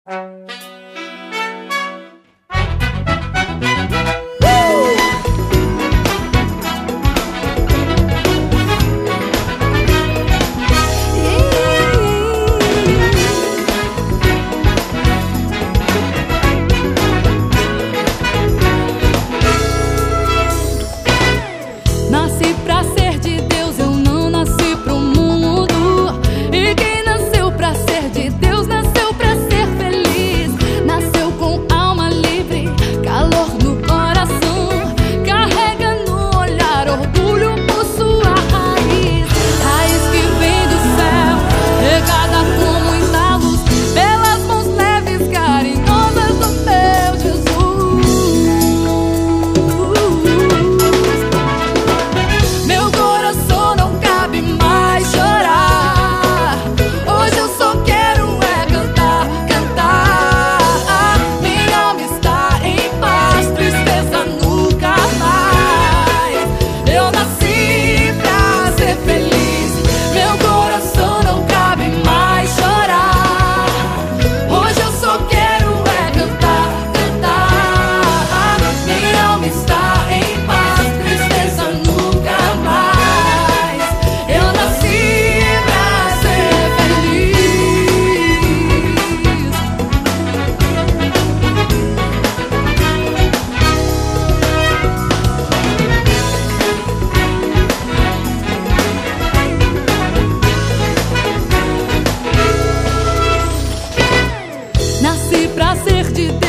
Nasci pra ser de Deus, eu não nasci pro mundo. E quem nasceu pra ser de Deus, nasceu pra ser feliz. Nasceu com alma livre, calor no coração, carrega no olhar orgulho por sua raiz. Raiz que vem do céu, regada com muita luz, pelas mãos leves, carinhosas do meu Jesus. Meu coração não cabe mais chorar. Hoje eu só quero é cantar, cantar. Minha alma está em paz, tristeza nunca mais. Eu nasci pra ser feliz. Meu coração não cabe mais chorar. Hoje eu só quero é cantar, cantar. Minha alma está em paz, tristeza nunca mais. Eu nasci pra ser feliz. Nasci pra ser de Deus.